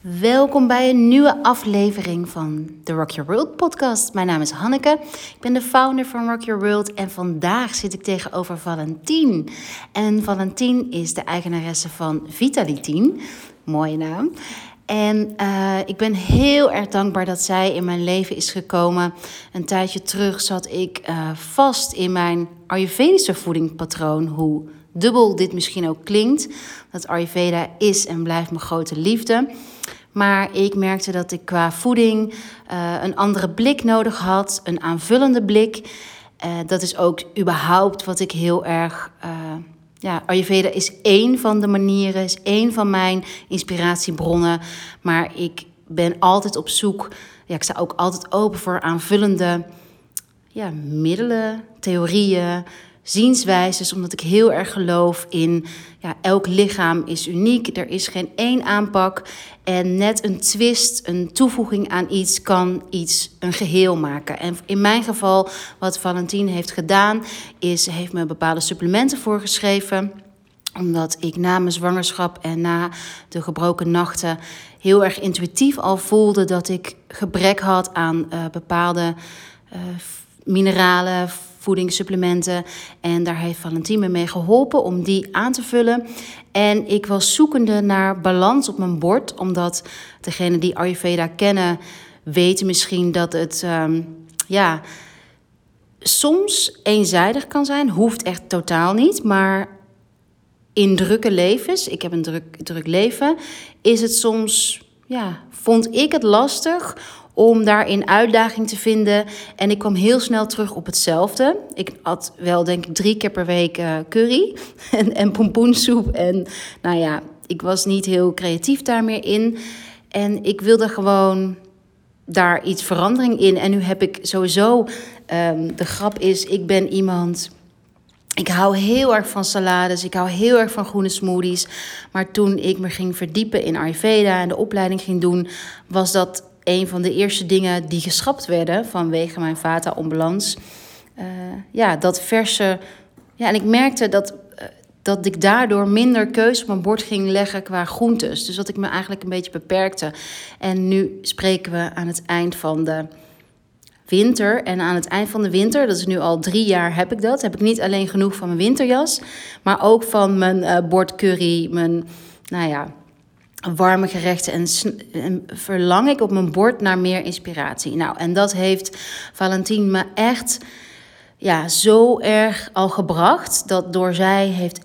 Welkom bij een nieuwe aflevering van de Rock Your World podcast. Mijn naam is Hanneke, ik ben de founder van Rock Your World en vandaag zit ik tegenover Valentien. En Valentien is de eigenaresse van Vitalitine, mooie naam. En ik ben heel erg dankbaar dat zij in mijn leven is gekomen. Een tijdje terug zat ik vast in mijn Ayurvedische voedingspatroon, hoe dubbel dit misschien ook klinkt. Dat Ayurveda is en blijft mijn grote liefde. Maar ik merkte dat ik qua voeding een andere blik nodig had, een aanvullende blik. Dat is ook überhaupt wat ik heel erg... Ayurveda is één van de manieren, is één van mijn inspiratiebronnen. Maar ik ben altijd op zoek, ik sta ook altijd open voor aanvullende middelen, theorieën, zienswijzes, omdat ik heel erg geloof in elk lichaam is uniek. Er is geen één aanpak en net een twist, een toevoeging aan iets kan iets een geheel maken. En in mijn geval, wat Valentien heeft gedaan, is ze heeft me bepaalde supplementen voorgeschreven, omdat ik na mijn zwangerschap en na de gebroken nachten heel erg intuïtief al voelde dat ik gebrek had aan bepaalde mineralen, voedingssupplementen. En daar heeft Valentien me mee geholpen om die aan te vullen. En ik was zoekende naar balans op mijn bord, omdat degenen die Ayurveda kennen weten misschien dat het soms eenzijdig kan zijn. Hoeft echt totaal niet, maar in drukke levens, ik heb een druk leven, is het soms, vond ik het lastig om daarin uitdaging te vinden. En ik kwam heel snel terug op hetzelfde. Ik at wel, denk ik, 3 keer per week curry en pompoensoep. En ik was niet heel creatief daar meer in. En ik wilde gewoon daar iets verandering in. En nu heb ik sowieso, de grap is, ik ben iemand... Ik hou heel erg van salades, ik hou heel erg van groene smoothies. Maar toen ik me ging verdiepen in Ayurveda en de opleiding ging doen, was dat een van de eerste dingen die geschrapt werden vanwege mijn vata-onbalans. Dat verse... en ik merkte dat ik daardoor minder keus op mijn bord ging leggen qua groentes. Dus dat ik me eigenlijk een beetje beperkte. En nu spreken we aan het eind van de winter. En aan het eind van de winter, dat is nu al 3 jaar heb ik niet alleen genoeg van mijn winterjas, maar ook van mijn bord curry, mijn, warme gerechten. En verlang ik op mijn bord naar meer inspiratie. En dat heeft Valentien me echt zo erg al gebracht, dat door zij heeft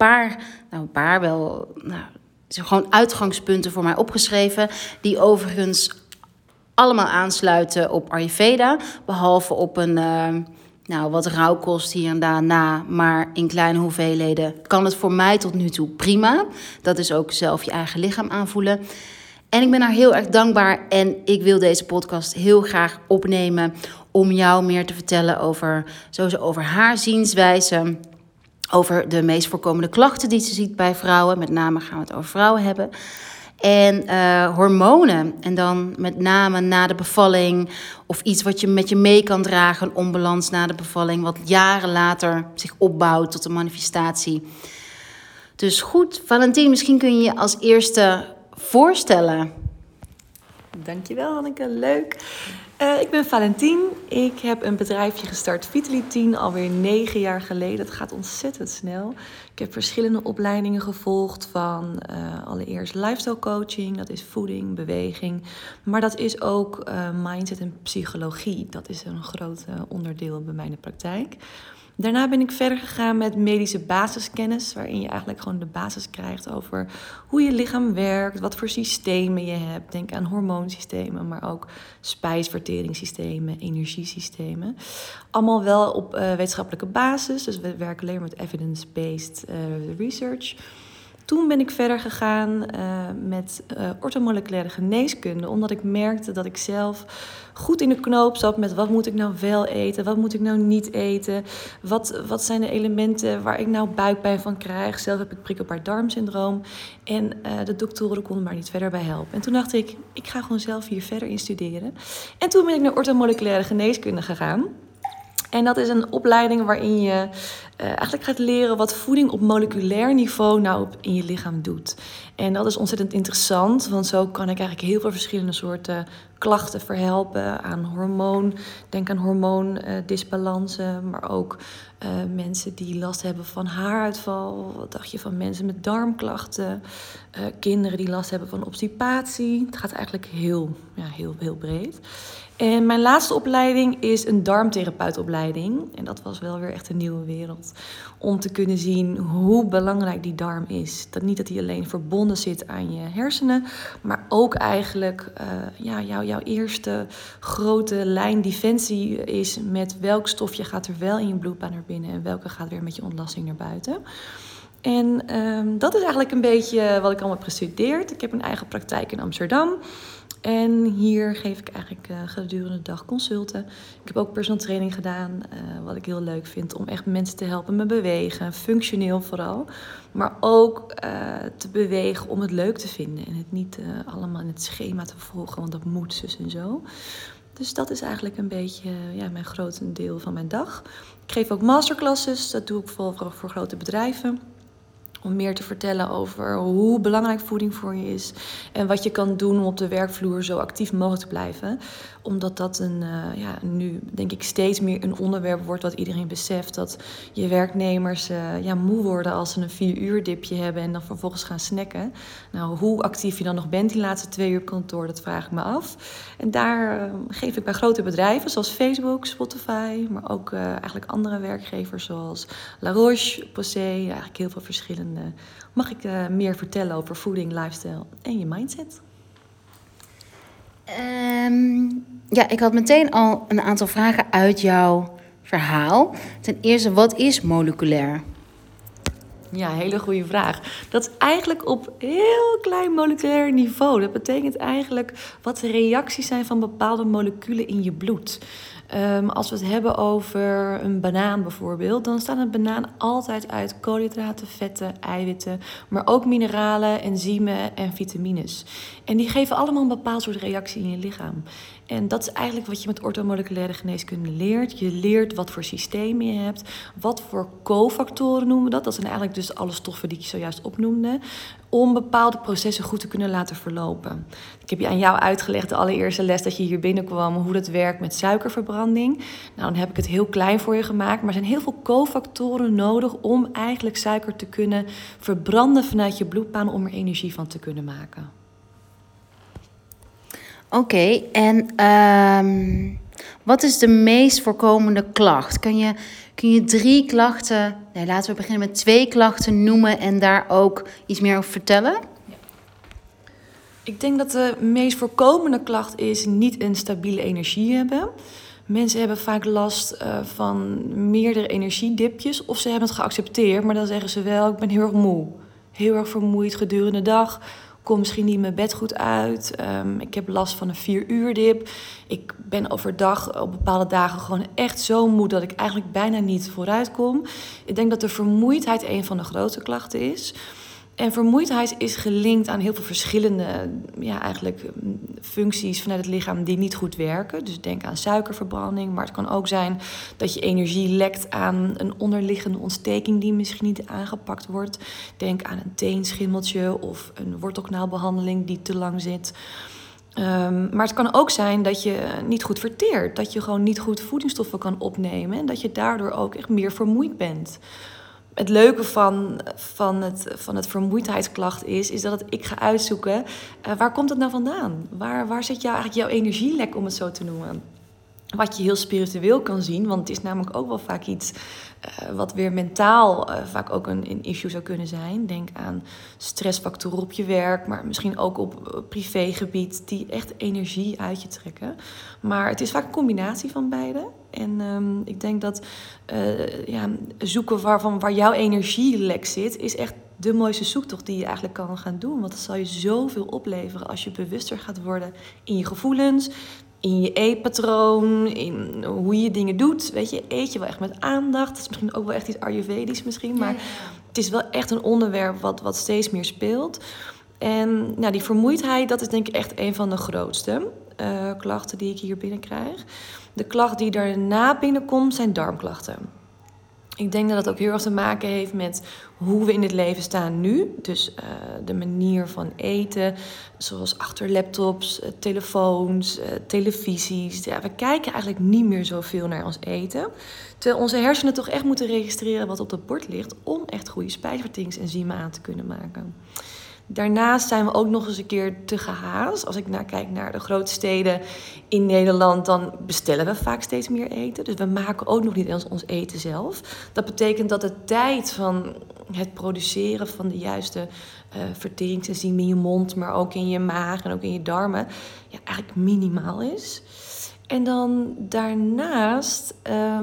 gewoon uitgangspunten voor mij opgeschreven, die overigens allemaal aansluiten op Ayurveda, behalve op een wat rauwkost hier en daar na, maar in kleine hoeveelheden kan het voor mij tot nu toe prima. Dat is ook zelf je eigen lichaam aanvoelen. En ik ben haar heel erg dankbaar en ik wil deze podcast heel graag opnemen om jou meer te vertellen over haar zienswijze, over de meest voorkomende klachten die ze ziet bij vrouwen. Met name gaan we het over vrouwen hebben. En hormonen. En dan met name na de bevalling. Of iets wat je met je mee kan dragen. Een onbalans na de bevalling. Wat jaren later zich opbouwt tot een manifestatie. Dus goed, Valentien, misschien kun je je als eerste voorstellen. Dankjewel, Hanneke. Leuk. Ik ben Valentien. Ik heb een bedrijfje gestart, Vitalitine, alweer 9 jaar geleden. Dat gaat ontzettend snel. Ik heb verschillende opleidingen gevolgd van allereerst lifestyle coaching. Dat is voeding, beweging. Maar dat is ook mindset en psychologie. Dat is een groot onderdeel bij mij in de praktijk. Daarna ben ik verder gegaan met medische basiskennis, waarin je eigenlijk gewoon de basis krijgt over hoe je lichaam werkt, wat voor systemen je hebt. Denk aan hormoonsystemen, maar ook spijsverteringssystemen, energiesystemen. Allemaal wel op wetenschappelijke basis, dus we werken alleen met evidence-based research. Toen ben ik verder gegaan met orthomoleculaire geneeskunde, omdat ik merkte dat ik zelf goed in de knoop zat met wat moet ik nou wel eten, wat moet ik nou niet eten, wat zijn de elementen waar ik nou buikpijn van krijg. Zelf heb ik prikkelbaar darmsyndroom en de doktoren konden maar niet verder bij helpen. En toen dacht ik ga gewoon zelf hier verder in studeren. En toen ben ik naar orthomoleculaire geneeskunde gegaan. En dat is een opleiding waarin je eigenlijk gaat leren wat voeding op moleculair niveau nou in je lichaam doet. En dat is ontzettend interessant, want zo kan ik eigenlijk heel veel verschillende soorten klachten verhelpen aan hormoon. Denk aan hormoondisbalansen, maar ook mensen die last hebben van haaruitval. Wat dacht je van mensen met darmklachten? Kinderen die last hebben van obstipatie. Het gaat eigenlijk heel breed. En mijn laatste opleiding is een darmtherapeutopleiding. En dat was wel weer echt een nieuwe wereld. Om te kunnen zien hoe belangrijk die darm is. Niet dat die alleen verbonden zit aan je hersenen. Maar ook eigenlijk jouw eerste grote lijn defensie is met welk stofje gaat er wel in je bloedbaan naar binnen. En welke gaat weer met je ontlasting naar buiten. En dat is eigenlijk een beetje wat ik allemaal heb gestudeerd. Ik heb een eigen praktijk in Amsterdam. En hier geef ik eigenlijk gedurende de dag consulten. Ik heb ook personal training gedaan, wat ik heel leuk vind. Om echt mensen te helpen met bewegen, functioneel vooral. Maar ook te bewegen om het leuk te vinden. En het niet allemaal in het schema te volgen, want dat moet zus en zo. Dus dat is eigenlijk een beetje mijn grotendeel van mijn dag. Ik geef ook masterclasses, dat doe ik vooral voor grote bedrijven. Om meer te vertellen over hoe belangrijk voeding voor je is. En wat je kan doen om op de werkvloer zo actief mogelijk te blijven. Omdat dat nu denk ik steeds meer een onderwerp wordt wat iedereen beseft. Dat je werknemers moe worden als ze een 4-uur dipje hebben en dan vervolgens gaan snacken. Nou, hoe actief je dan nog bent die laatste 2 uur op kantoor, dat vraag ik me af. En daar geef ik bij grote bedrijven zoals Facebook, Spotify. Maar ook eigenlijk andere werkgevers zoals La Roche-Posay. Eigenlijk heel veel verschillende. Mag ik meer vertellen over voeding, lifestyle en je mindset? Ik had meteen al een aantal vragen uit jouw verhaal. Ten eerste, wat is moleculair? Ja, hele goede vraag. Dat is eigenlijk op heel klein moleculair niveau. Dat betekent eigenlijk wat de reacties zijn van bepaalde moleculen in je bloed. Als we het hebben over een banaan bijvoorbeeld, dan staat een banaan altijd uit koolhydraten, vetten, eiwitten, maar ook mineralen, enzymen en vitamines. En die geven allemaal een bepaald soort reactie in je lichaam. En dat is eigenlijk wat je met orthomoleculaire geneeskunde leert. Je leert wat voor systemen je hebt, wat voor cofactoren noemen we dat. Dat zijn eigenlijk dus alle stoffen die ik zojuist opnoemde, om bepaalde processen goed te kunnen laten verlopen. Ik heb je aan jou uitgelegd de allereerste les dat je hier binnenkwam hoe dat werkt met suikerverbranding. Nou, dan heb ik het heel klein voor je gemaakt, maar er zijn heel veel cofactoren nodig om eigenlijk suiker te kunnen verbranden vanuit je bloedbaan om er energie van te kunnen maken. Oké, en wat is de meest voorkomende klacht? Kun je 3 klachten, laten we beginnen met 2 klachten noemen en daar ook iets meer over vertellen? Ja. Ik denk dat de meest voorkomende klacht is niet een stabiele energie hebben. Mensen hebben vaak last van meerdere energiedipjes of ze hebben het geaccepteerd, maar dan zeggen ze wel, ik ben heel erg moe. Heel erg vermoeid gedurende de dag. Kom misschien niet mijn bed goed uit. Ik heb last van een 4-uur dip. Ik ben overdag op bepaalde dagen gewoon echt zo moe dat ik eigenlijk bijna niet vooruit kom. Ik denk dat de vermoeidheid een van de grootste klachten is. En vermoeidheid is gelinkt aan heel veel verschillende functies vanuit het lichaam die niet goed werken. Dus denk aan suikerverbranding, maar het kan ook zijn dat je energie lekt aan een onderliggende ontsteking die misschien niet aangepakt wordt. Denk aan een teenschimmeltje of een wortelkanaalbehandeling die te lang zit. Maar het kan ook zijn dat je niet goed verteert, dat je gewoon niet goed voedingsstoffen kan opnemen en dat je daardoor ook echt meer vermoeid bent. Het leuke van het vermoeidheidsklacht is dat ik ga uitzoeken, waar komt het nou vandaan? Waar zit eigenlijk jouw energielek, om het zo te noemen? Wat je heel spiritueel kan zien, want het is namelijk ook wel vaak iets wat weer mentaal vaak ook een issue zou kunnen zijn. Denk aan stressfactoren op je werk, maar misschien ook op privégebied die echt energie uit je trekken. Maar het is vaak een combinatie van beide. En ik denk dat zoeken waar jouw energielek zit, is echt de mooiste zoektocht die je eigenlijk kan gaan doen. Want dat zal je zoveel opleveren als je bewuster gaat worden in je gevoelens, in je eetpatroon, in hoe je dingen doet. Weet je, eet je wel echt met aandacht. Dat is misschien ook wel echt iets Ayurvedisch misschien. Maar het is wel echt een onderwerp wat steeds meer speelt. En die vermoeidheid, dat is denk ik echt een van de grootste. klachten die ik hier binnenkrijg. De klacht die daarna binnenkomt zijn darmklachten. Ik denk dat het ook heel erg te maken heeft met hoe we in het leven staan nu. Dus de manier van eten, zoals achter laptops, telefoons, televisies. Ja, we kijken eigenlijk niet meer zoveel naar ons eten. Terwijl onze hersenen toch echt moeten registreren wat op het bord ligt om echt goede spijsverteringsenzymen aan te kunnen maken. Daarnaast zijn we ook nog eens een keer te gehaast. Als ik kijk naar de grote steden in Nederland, dan bestellen we vaak steeds meer eten. Dus we maken ook nog niet eens ons eten zelf. Dat betekent dat de tijd van het produceren van de juiste verteringsenzymen in je mond, maar ook in je maag en ook in je darmen, eigenlijk minimaal is. En dan daarnaast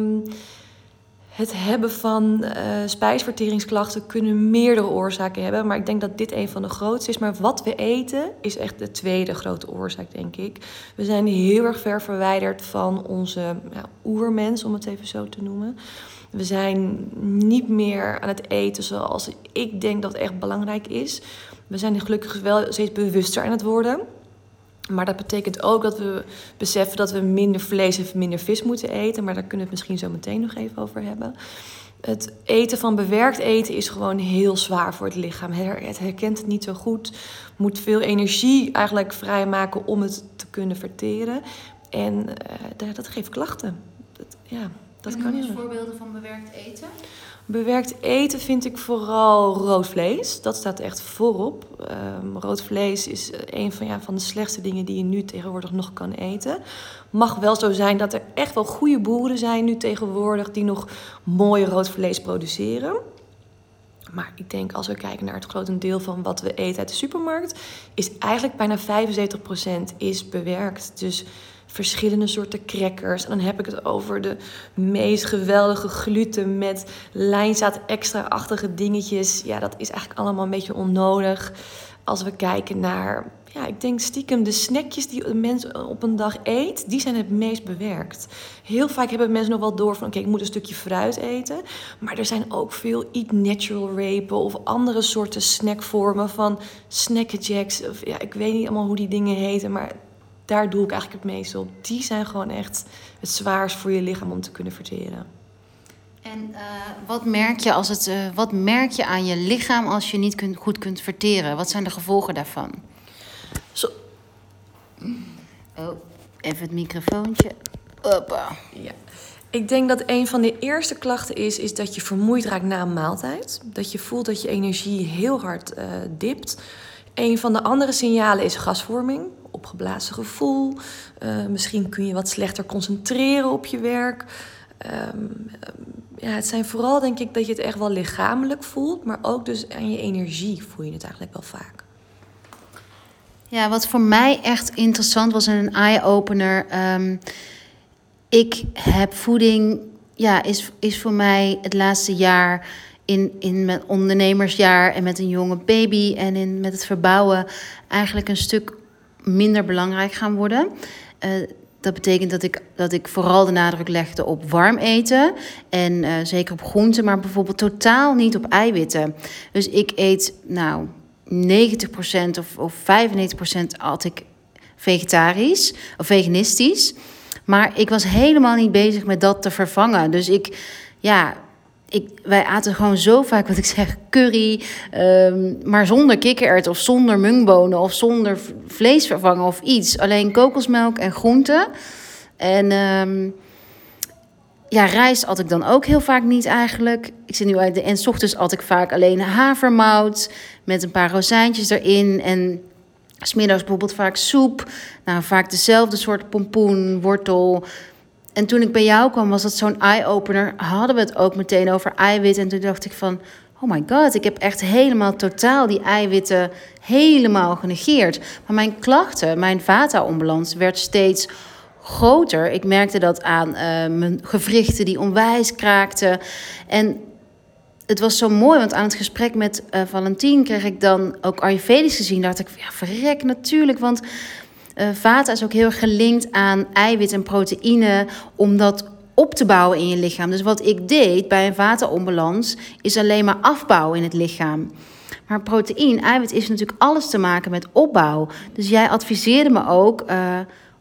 het hebben van spijsverteringsklachten kunnen meerdere oorzaken hebben. Maar ik denk dat dit een van de grootste is. Maar wat we eten is echt de tweede grote oorzaak, denk ik. We zijn heel erg ver verwijderd van onze oermens, om het even zo te noemen. We zijn niet meer aan het eten zoals ik denk dat echt belangrijk is. We zijn gelukkig wel steeds bewuster aan het worden. Maar dat betekent ook dat we beseffen dat we minder vlees en minder vis moeten eten. Maar daar kunnen we het misschien zo meteen nog even over hebben. Het eten van bewerkt eten is gewoon heel zwaar voor het lichaam. Het herkent het niet zo goed. Moet veel energie eigenlijk vrijmaken om het te kunnen verteren. En dat geeft klachten. Dat kan niet. Voorbeelden van bewerkt eten? Bewerkt eten vind ik vooral rood vlees. Dat staat echt voorop. Rood vlees is een van de slechtste dingen die je nu tegenwoordig nog kan eten. Mag wel zo zijn dat er echt wel goede boeren zijn nu tegenwoordig die nog mooi rood vlees produceren. Maar ik denk als we kijken naar het grotendeel van wat we eten uit de supermarkt, is eigenlijk bijna 75% is bewerkt. Dus verschillende soorten crackers. En dan heb ik het over de meest geweldige gluten met lijnzaad extra-achtige dingetjes. Ja, dat is eigenlijk allemaal een beetje onnodig. Als we kijken naar, ik denk stiekem de snackjes die een mens op een dag eet, die zijn het meest bewerkt. Heel vaak hebben mensen nog wel door van, ik moet een stukje fruit eten. Maar er zijn ook veel eat natural repen of andere soorten snackvormen van snackjacks. Of ik weet niet allemaal hoe die dingen heten, maar daar doe ik eigenlijk het meest op. Die zijn gewoon echt het zwaarst voor je lichaam om te kunnen verteren. En wat merk je aan je lichaam als je niet goed kunt verteren? Wat zijn de gevolgen daarvan? Even het microfoontje. Hoppa. Ja. Ik denk dat een van de eerste klachten is dat je vermoeid raakt na een maaltijd. Dat je voelt dat je energie heel hard dipt. Een van de andere signalen is gasvorming, opgeblazen gevoel. Misschien kun je wat slechter concentreren op je werk. Het zijn vooral, denk ik, dat je het echt wel lichamelijk voelt, maar ook dus aan je energie voel je het eigenlijk wel vaak. Ja, wat voor mij echt interessant was en een eye-opener. Ik heb voeding, is voor mij het laatste jaar in mijn ondernemersjaar en met een jonge baby en met het verbouwen eigenlijk een stuk minder belangrijk gaan worden. Dat betekent dat ik vooral de nadruk legde op warm eten en zeker op groenten, maar bijvoorbeeld totaal niet op eiwitten. Dus ik eet 90% of 95% at ik vegetarisch of veganistisch. Maar ik was helemaal niet bezig met dat te vervangen. Dus wij aten gewoon zo vaak, wat ik zeg, curry, maar zonder kikkererwten of zonder mungbonen of zonder vleesvervanger of iets. Alleen kokosmelk en groenten. En rijst at ik dan ook heel vaak niet eigenlijk. Ik zit nu en 's ochtends at ik vaak alleen havermout met een paar rozijntjes erin. En 's middags bijvoorbeeld vaak soep. Vaak dezelfde soort pompoen, wortel. En toen ik bij jou kwam, was dat zo'n eye-opener. Hadden we het ook meteen over eiwitten. En toen dacht ik van, oh my god, ik heb echt helemaal totaal die eiwitten helemaal genegeerd. Maar mijn klachten, mijn vata-onbalans werd steeds groter. Ik merkte dat aan mijn gewrichten die onwijs kraakten. En het was zo mooi, want aan het gesprek met Valentin kreeg ik dan ook Ayurvedisch gezien. Dacht ik, verrek natuurlijk, want vata is ook heel erg gelinkt aan eiwit en proteïne om dat op te bouwen in je lichaam. Dus wat ik deed bij een vata-onbalans is alleen maar afbouwen in het lichaam. Maar eiwit is natuurlijk alles te maken met opbouw. Dus jij adviseerde me ook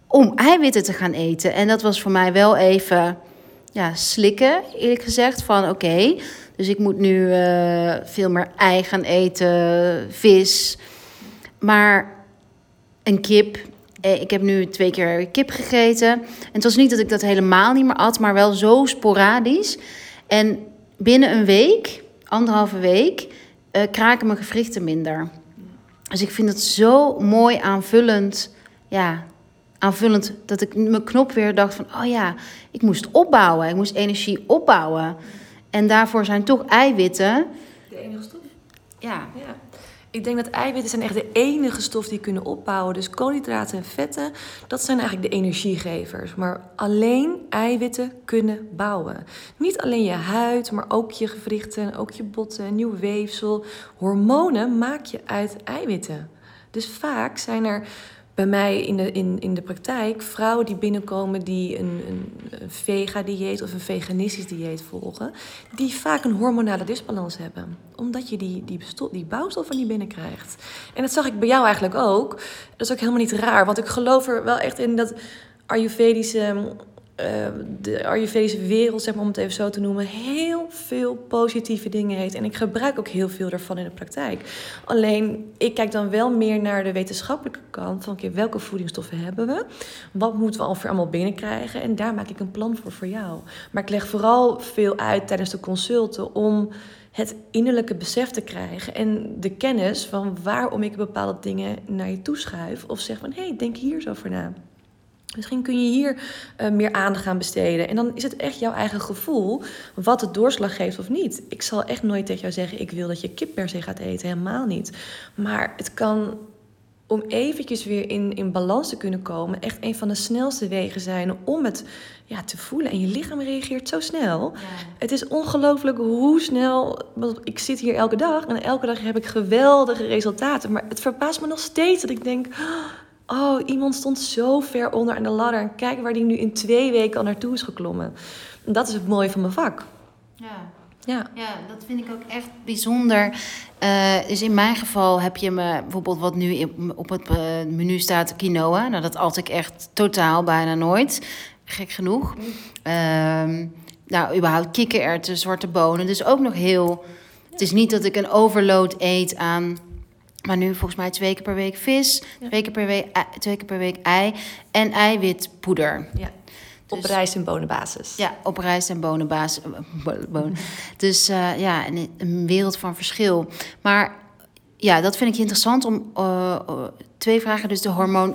om eiwitten te gaan eten. En dat was voor mij wel even slikken, eerlijk gezegd. Van oké, dus ik moet nu veel meer ei gaan eten, vis. Maar een kip. Ik heb nu 2 keer kip gegeten. En het was niet dat ik dat helemaal niet meer at, maar wel zo sporadisch. En binnen een week, 1,5 week, kraken mijn gewrichten minder. Dus ik vind het zo mooi aanvullend. Ja, aanvullend dat ik mijn knop weer dacht van... ik moest opbouwen. Ik moest energie opbouwen. En daarvoor zijn toch eiwitten... De enige stof? Ja. Ik denk dat eiwitten zijn echt de enige stof die kunnen opbouwen. Dus koolhydraten en vetten, dat zijn eigenlijk de energiegevers. Maar alleen eiwitten kunnen bouwen. Niet alleen je huid, maar ook je gewrichten, ook je botten, nieuw weefsel. Hormonen maak je uit eiwitten. Dus vaak zijn er bij mij in de praktijk vrouwen die binnenkomen die een vega-dieet of een veganistisch dieet volgen, die vaak een hormonale disbalans hebben. Omdat je die bouwstoffen niet binnenkrijgt. En dat zag ik bij jou eigenlijk ook. Dat is ook helemaal niet raar, want ik geloof er wel echt in dat de Ayurvedische wereld, zeg maar, om het even zo te noemen, heel veel positieve dingen heeft. En ik gebruik ook heel veel daarvan in de praktijk. Alleen, ik kijk dan wel meer naar de wetenschappelijke kant van welke voedingsstoffen hebben we? Wat moeten we allemaal binnenkrijgen? En daar maak ik een plan voor jou. Maar ik leg vooral veel uit tijdens de consulten om het innerlijke besef te krijgen en de kennis van waarom ik bepaalde dingen naar je toe schuif. Of zeg van, denk hier eens over na. Misschien kun je hier meer aandacht aan besteden. En dan is het echt jouw eigen gevoel wat de doorslag geeft of niet. Ik zal echt nooit tegen jou zeggen, ik wil dat je kip per se gaat eten. Helemaal niet. Maar het kan, om eventjes weer in balans te kunnen komen, echt een van de snelste wegen zijn om het te voelen. En je lichaam reageert zo snel. Ja. Het is ongelooflijk hoe snel. Ik zit hier elke dag en elke dag heb ik geweldige resultaten. Maar het verbaast me nog steeds dat ik denk, iemand stond zo ver onder aan de ladder. En kijk waar die nu in 2 weken al naartoe is geklommen. En dat is het mooie van mijn vak. Ja, dat vind ik ook echt bijzonder. Dus in mijn geval heb je me bijvoorbeeld wat nu op het menu staat, quinoa. Nou, dat at ik echt totaal bijna nooit. Gek genoeg. Überhaupt kikkererwten, zwarte bonen. Dus ook nog heel... Het is niet dat ik een overload eet aan... Maar nu volgens mij 2 keer per week vis, 2 keer per week ei en eiwitpoeder. Ja. Op rijst- en bonenbasis. Ja, op rijst- en bonenbasis. Dus een wereld van verschil. Maar dat vind ik interessant om 2 vragen. Dus de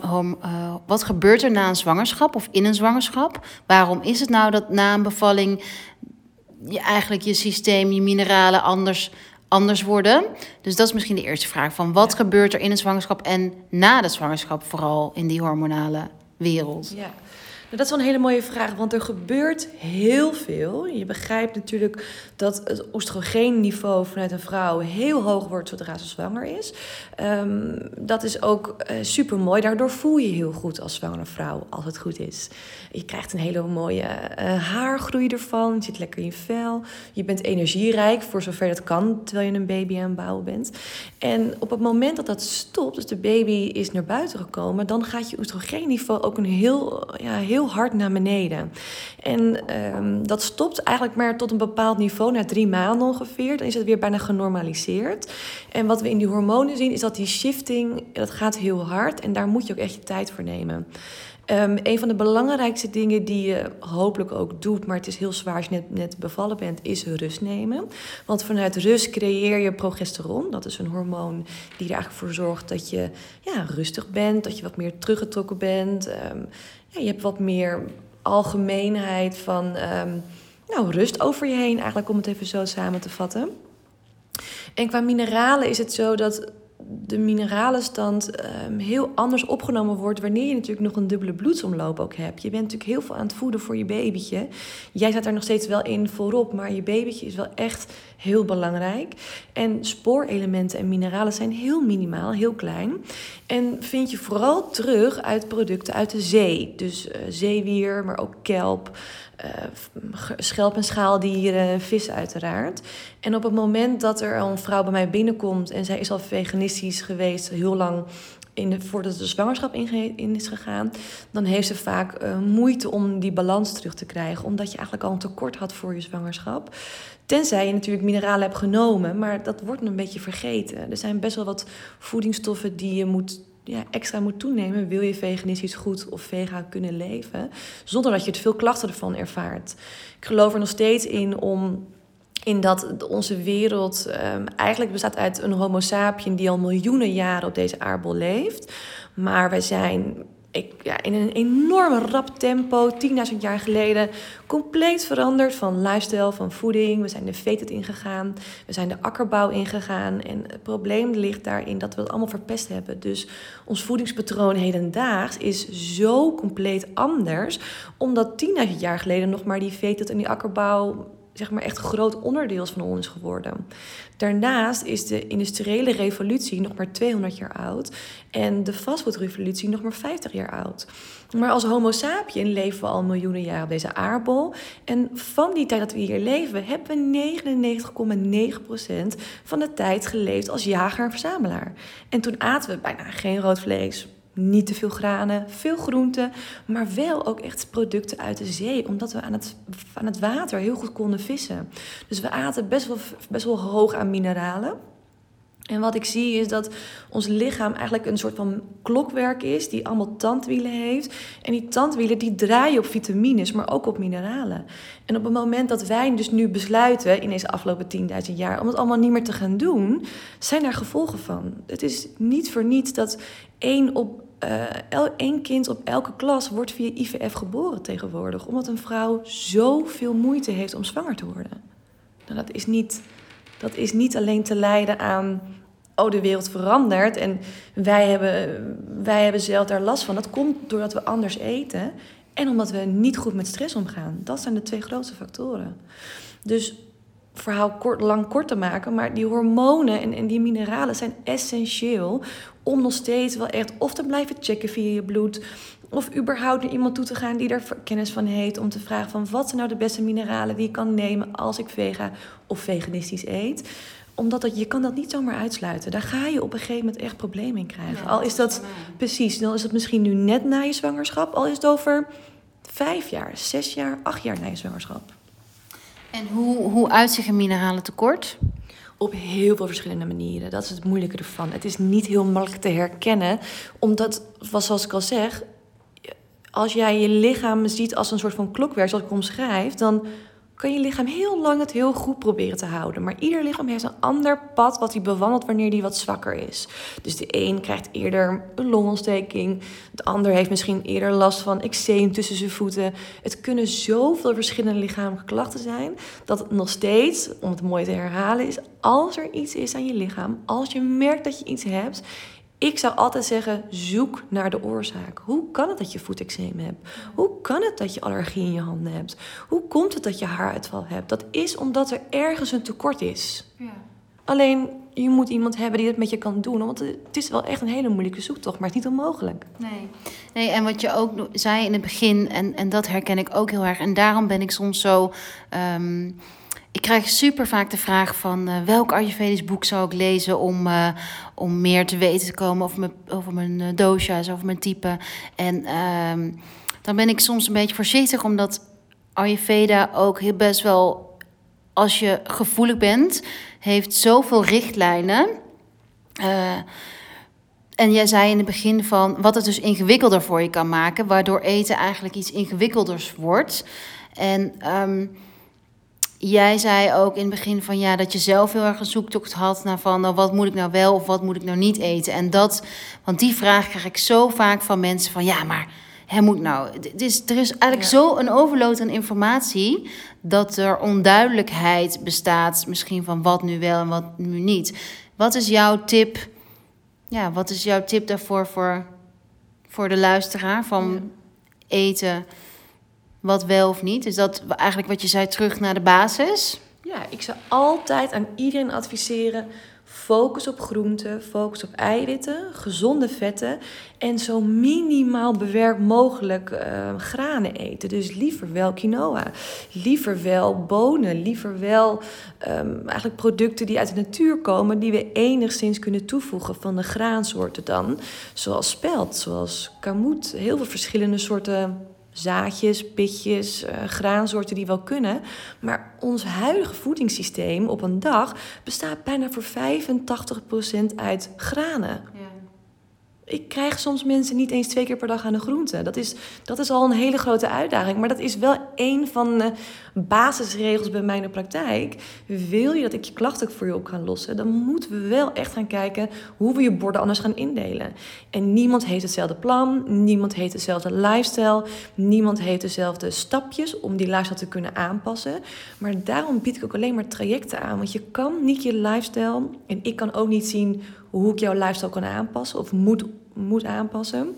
wat gebeurt er na een zwangerschap of in een zwangerschap? Waarom is het nou dat na een bevalling eigenlijk je systeem, je mineralen anders worden? Dus dat is misschien de eerste vraag. Van wat gebeurt er in een zwangerschap en na de zwangerschap, vooral in die hormonale wereld? Ja. Dat is wel een hele mooie vraag, want er gebeurt heel veel. Je begrijpt natuurlijk dat het oestrogeenniveau vanuit een vrouw heel hoog wordt zodra ze zwanger is. Dat is ook super mooi. Daardoor voel je je heel goed als zwangere vrouw, als het goed is. Je krijgt een hele mooie haargroei ervan. Je zit lekker in je vel. Je bent energierijk, voor zover dat kan, terwijl je een baby aan het bouwen bent. En op het moment dat dat stopt, dus de baby is naar buiten gekomen, dan gaat je oestrogeenniveau ook een heel hard naar beneden. En dat stopt eigenlijk maar tot een bepaald niveau, na 3 maanden ongeveer. Dan is het weer bijna genormaliseerd. En wat we in die hormonen zien, is dat die shifting, dat gaat heel hard. En daar moet je ook echt je tijd voor nemen. Een van de belangrijkste dingen die je hopelijk ook doet, maar het is heel zwaar als je net bevallen bent, is rust nemen. Want vanuit rust creëer je progesteron. Dat is een hormoon die er eigenlijk voor zorgt dat je rustig bent, dat je wat meer teruggetrokken bent. Je hebt wat meer algemeenheid van rust over je heen, eigenlijk, om het even zo samen te vatten. En qua mineralen is het zo dat de mineralenstand heel anders opgenomen wordt wanneer je natuurlijk nog een dubbele bloedsomloop ook hebt. Je bent natuurlijk heel veel aan het voeden voor je babytje. Jij staat daar nog steeds wel in voorop, maar je babytje is wel echt heel belangrijk. En spoorelementen en mineralen zijn heel minimaal, heel klein. En vind je vooral terug uit producten uit de zee. Dus zeewier, maar ook kelp, schelp- en schaaldieren, vis uiteraard. En op het moment dat er een vrouw bij mij binnenkomt en zij is al veganistisch geweest, heel lang voordat de zwangerschap in is gegaan, dan heeft ze vaak moeite om die balans terug te krijgen. Omdat je eigenlijk al een tekort had voor je zwangerschap. Tenzij je natuurlijk mineralen hebt genomen, maar dat wordt een beetje vergeten. Er zijn best wel wat voedingsstoffen die je extra moet toenemen. Wil je veganistisch goed of vegan kunnen leven, zonder dat je te veel klachten ervan ervaart. Ik geloof er nog steeds in dat onze wereld eigenlijk bestaat uit een homo sapien die al miljoenen jaren op deze aardbol leeft. Maar wij zijn in een enorme rap tempo, 10.000 jaar geleden, compleet veranderd van lifestyle, van voeding. We zijn de veeteelt ingegaan, we zijn de akkerbouw ingegaan. En het probleem ligt daarin dat we het allemaal verpest hebben. Dus ons voedingspatroon hedendaags is zo compleet anders, omdat 10.000 jaar geleden nog maar die veeteelt en die akkerbouw zeg maar echt een groot onderdeel van ons geworden. Daarnaast is de industriële revolutie nog maar 200 jaar oud en de fastfoodrevolutie nog maar 50 jaar oud. Maar als homo sapien leven we al miljoenen jaren op deze aardbol. En van die tijd dat we hier leven, hebben we 99,9% van de tijd geleefd als jager en verzamelaar. En toen aten we bijna geen rood vlees. Niet te veel granen, veel groenten, maar wel ook echt producten uit de zee. Omdat we aan het water heel goed konden vissen. Dus we aten best wel hoog aan mineralen. En wat ik zie is dat ons lichaam eigenlijk een soort van klokwerk is die allemaal tandwielen heeft. En die tandwielen die draaien op vitamines, maar ook op mineralen. En op het moment dat wij dus nu besluiten in deze afgelopen 10.000 jaar om het allemaal niet meer te gaan doen, zijn daar gevolgen van. Het is niet voor niets dat één kind op elke klas wordt via IVF geboren tegenwoordig. Omdat een vrouw zoveel moeite heeft om zwanger te worden. Nou, dat is niet alleen te lijden aan de wereld verandert en wij hebben zelf daar last van. Dat komt doordat we anders eten en omdat we niet goed met stress omgaan. Dat zijn de 2 grootste factoren. Dus verhaal kort te maken, maar die hormonen en die mineralen zijn essentieel om nog steeds wel echt of te blijven checken via je bloed, of überhaupt naar iemand toe te gaan die daar kennis van heeft, om te vragen van wat zijn nou de beste mineralen die ik kan nemen als ik vega of veganistisch eet. Omdat je kan dat niet zomaar uitsluiten. Daar ga je op een gegeven moment echt problemen in krijgen. Al is dat precies, dan is dat misschien nu net na je zwangerschap, al is het over 5 jaar, 6 jaar, 8 jaar na je zwangerschap. En hoe uitzicht een mineralentekort? Op heel veel verschillende manieren. Dat is het moeilijke ervan. Het is niet heel makkelijk te herkennen. Omdat, zoals ik al zeg, als jij je lichaam ziet als een soort van klokwerk, zoals ik omschrijf, dan kan je lichaam heel lang het heel goed proberen te houden. Maar ieder lichaam heeft een ander pad wat hij bewandelt wanneer hij wat zwakker is. Dus de een krijgt eerder een longontsteking. De ander heeft misschien eerder last van eczeem tussen zijn voeten. Het kunnen zoveel verschillende lichamelijke klachten zijn, dat het nog steeds, om het mooi te herhalen, is als er iets is aan je lichaam, als je merkt dat je iets hebt, ik zou altijd zeggen, zoek naar de oorzaak. Hoe kan het dat je voeteczeem hebt? Hoe kan het dat je allergie in je handen hebt? Hoe komt het dat je haaruitval hebt? Dat is omdat er ergens een tekort is. Ja. Alleen, je moet iemand hebben die het met je kan doen. Want het is wel echt een hele moeilijke zoektocht, maar het is niet onmogelijk. Nee, en wat je ook zei in het begin, en dat herken ik ook heel erg. En daarom ben ik soms zo... Ik krijg super vaak de vraag van welk Ayurvedisch boek zou ik lezen om meer te weten te komen over mijn dosha's, over mijn type. En dan ben ik soms een beetje voorzichtig, omdat Ayurveda ook heel best wel, als je gevoelig bent, heeft zoveel richtlijnen. En jij zei in het begin van wat het dus ingewikkelder voor je kan maken, waardoor eten eigenlijk iets ingewikkelders wordt. En jij zei ook in het begin van dat je zelf heel erg een zoektocht had naar van wat moet ik nou wel of wat moet ik nou niet eten. En want die vraag krijg ik zo vaak van mensen van maar moet nou. Er is eigenlijk zo een overload aan informatie dat er onduidelijkheid bestaat misschien van wat nu wel en wat nu niet. Wat is jouw tip? Ja, wat is jouw tip daarvoor voor de luisteraar van eten? Wat wel of niet? Is dat eigenlijk wat je zei, terug naar de basis? Ja, ik zou altijd aan iedereen adviseren, Focus op groenten, focus op eiwitten, gezonde vetten en zo minimaal bewerkt mogelijk granen eten. Dus liever wel quinoa, liever wel bonen, liever wel eigenlijk producten die uit de natuur komen, die we enigszins kunnen toevoegen van de graansoorten dan. Zoals spelt, zoals kamut, heel veel verschillende soorten zaadjes, pitjes, graansoorten die wel kunnen. Maar ons huidige voedingssysteem op een dag bestaat bijna voor 85% uit granen. Ja. Ik krijg soms mensen niet eens 2 keer per dag aan de groente. Dat is al een hele grote uitdaging. Maar dat is wel een van de basisregels bij mij in de praktijk. Wil je dat ik je klachten voor je op ga lossen, dan moeten we wel echt gaan kijken hoe we je borden anders gaan indelen. En niemand heeft hetzelfde plan. Niemand heeft dezelfde lifestyle. Niemand heeft dezelfde stapjes om die lifestyle te kunnen aanpassen. Maar daarom bied ik ook alleen maar trajecten aan. Want je kan niet je lifestyle, en ik kan ook niet zien hoe ik jouw lifestyle kan aanpassen of moet aanpassen,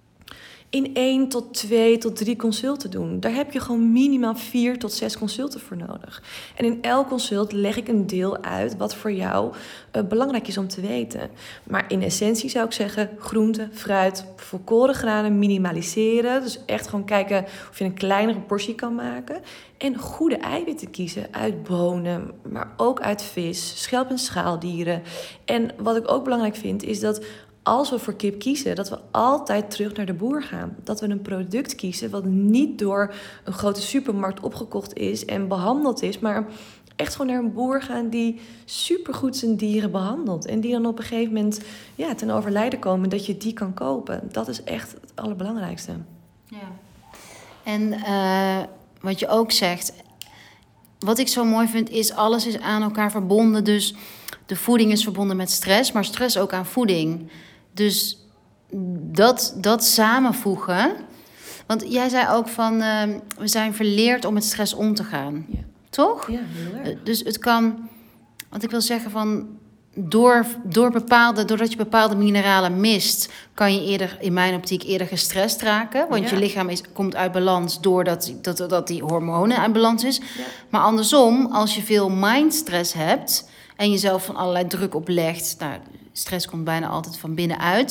in 1 tot 2 tot 3 consulten doen. Daar heb je gewoon minimaal 4 tot 6 consulten voor nodig. En in elk consult leg ik een deel uit wat voor jou belangrijk is om te weten. Maar in essentie zou ik zeggen, groente, fruit, volkoren granen minimaliseren. Dus echt gewoon kijken of je een kleinere portie kan maken. En goede eiwitten kiezen uit bonen, maar ook uit vis, schelp- en schaaldieren. En wat ik ook belangrijk vind, is dat als we voor kip kiezen, dat we altijd terug naar de boer gaan. Dat we een product kiezen wat niet door een grote supermarkt opgekocht is en behandeld is, maar echt gewoon naar een boer gaan die supergoed zijn dieren behandelt. En die dan op een gegeven moment ten overlijden komen, dat je die kan kopen. Dat is echt het allerbelangrijkste. Ja. En wat je ook zegt, wat ik zo mooi vind, is alles is aan elkaar verbonden. Dus de voeding is verbonden met stress, maar stress ook aan voeding. Dus dat samenvoegen. Want jij zei ook van, we zijn verleerd om met stress om te gaan. Ja. Toch? Ja, heel erg. Dus het kan, wat ik wil zeggen van, doordat je bepaalde mineralen mist, kan je in mijn optiek eerder gestrest raken. Want je lichaam komt uit balans doordat die hormonen uit balans is. Ja. Maar andersom, als je veel mindstress hebt en jezelf van allerlei druk oplegt, stress komt bijna altijd van binnenuit,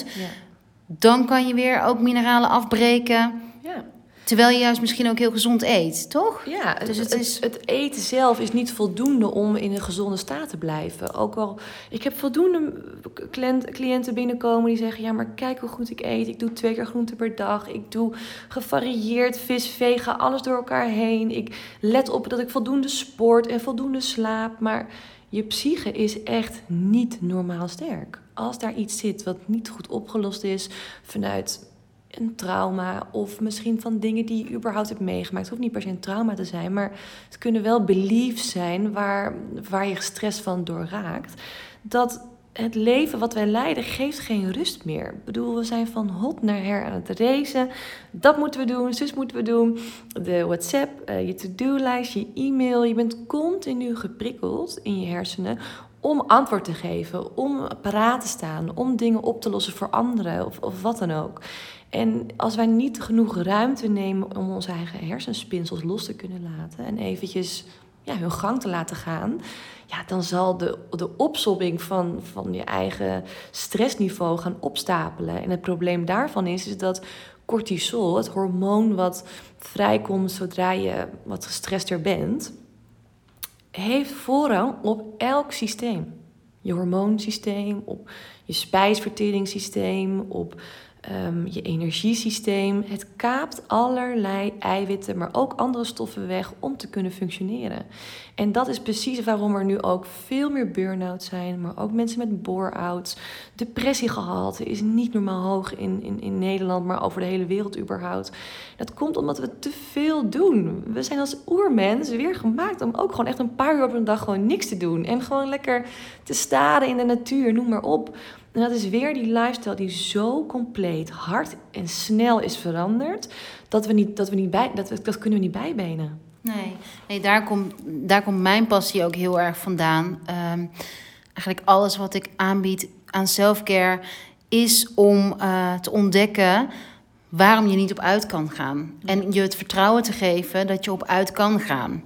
dan kan je weer ook mineralen afbreken. Ja. Terwijl je juist misschien ook heel gezond eet, toch? Ja, dus het eten zelf is niet voldoende om in een gezonde staat te blijven. Ook al, ik heb voldoende cliënten binnenkomen die zeggen, ja, maar kijk hoe goed ik eet. Ik doe 2 keer groente per dag. Ik doe gevarieerd vis, vegan, alles door elkaar heen. Ik let op dat ik voldoende sport en voldoende slaap. Maar je psyche is echt niet normaal sterk. Als daar iets zit wat niet goed opgelost is vanuit een trauma of misschien van dingen die je überhaupt hebt meegemaakt. Het hoeft niet per se een trauma te zijn, maar het kunnen wel beliefs zijn waar je stress van doorraakt. Dat het leven wat wij leiden geeft geen rust meer. Ik bedoel, we zijn van hot naar her aan het racen. Dat moeten we doen, zus moeten we doen. De WhatsApp, je to-do-lijst, je e-mail. Je bent continu geprikkeld in je hersenen om antwoord te geven, om paraat te staan, om dingen op te lossen voor anderen of wat dan ook. En als wij niet genoeg ruimte nemen om onze eigen hersenspinsels los te kunnen laten en eventjes hun gang te laten gaan, dan zal de opsomming van je eigen stressniveau gaan opstapelen. En het probleem daarvan is dat cortisol, het hormoon wat vrijkomt zodra je wat gestrester bent, heeft voorrang op elk systeem. Je hormoonsysteem, op je spijsverteringssysteem, op je energiesysteem. Het kaapt allerlei eiwitten, maar ook andere stoffen weg om te kunnen functioneren. En dat is precies waarom er nu ook veel meer burn-out zijn, maar ook mensen met bore-outs. Depressiegehalte is niet normaal hoog in Nederland, maar over de hele wereld überhaupt. Dat komt omdat we te veel doen. We zijn als oermens weer gemaakt om ook gewoon echt een paar uur op een dag gewoon niks te doen. En gewoon lekker te staren in de natuur, noem maar op. En dat is weer die lifestyle die zo compleet hard en snel is veranderd, dat kunnen we niet bijbenen. Nee, daar komt mijn passie ook heel erg vandaan. Eigenlijk alles wat ik aanbied aan selfcare is om te ontdekken waarom je niet op uit kan gaan. En je het vertrouwen te geven dat je op uit kan gaan. Ja.